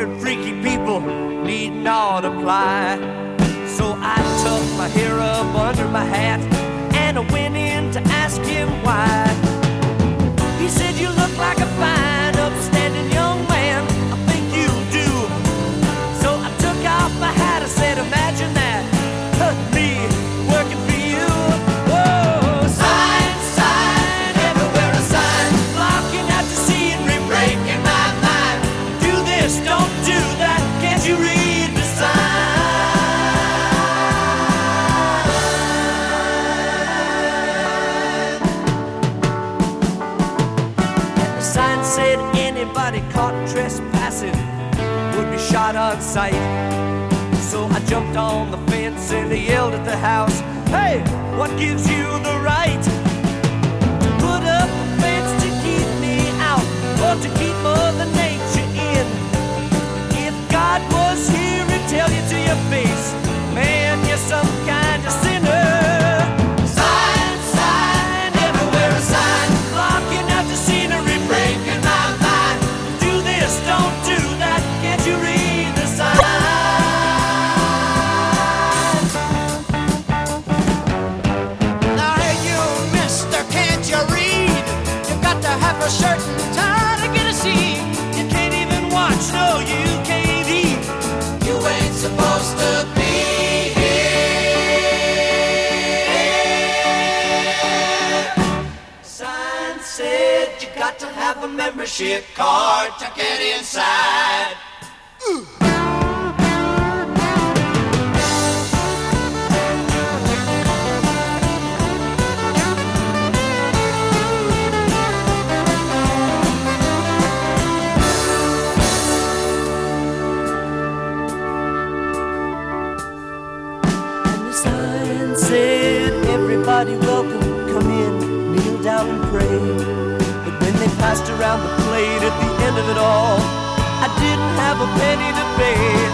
weird, freaky people need not apply. So I tucked my hair up under my hat and I went in to ask him why. He said, you look like a fine, upstanding young man. I think you do. So I took off my hat. I said, imagine that, me working for you. Whoa, sign, sign, everywhere a sign, blocking out the scenery, breaking my mind. Do this, don't do that. Can't you read the sign? Said anybody caught trespassing would be shot on sight. So I jumped on the fence and I yelled at the house, hey, what gives you the right to put up a fence to keep me out or to keep Mother Nature in? If God was here, he'd tell you to your face, man, you're some kind of sinner. Sign, sign, everywhere a sign, blocking out the scenery, breaking my mind. Do this, don't do that, can't you read the sign? Now hey you, mister, can't you read? You've got to have a shirt and tie to get a seat. You can't even watch, no, you can't eat. You ain't supposed to be here. Sign said you got to have a membership card to get inside. Sign said, everybody welcome, come in, kneel down and pray. But when they passed around the plate at the end of it all, I didn't have a penny to pay.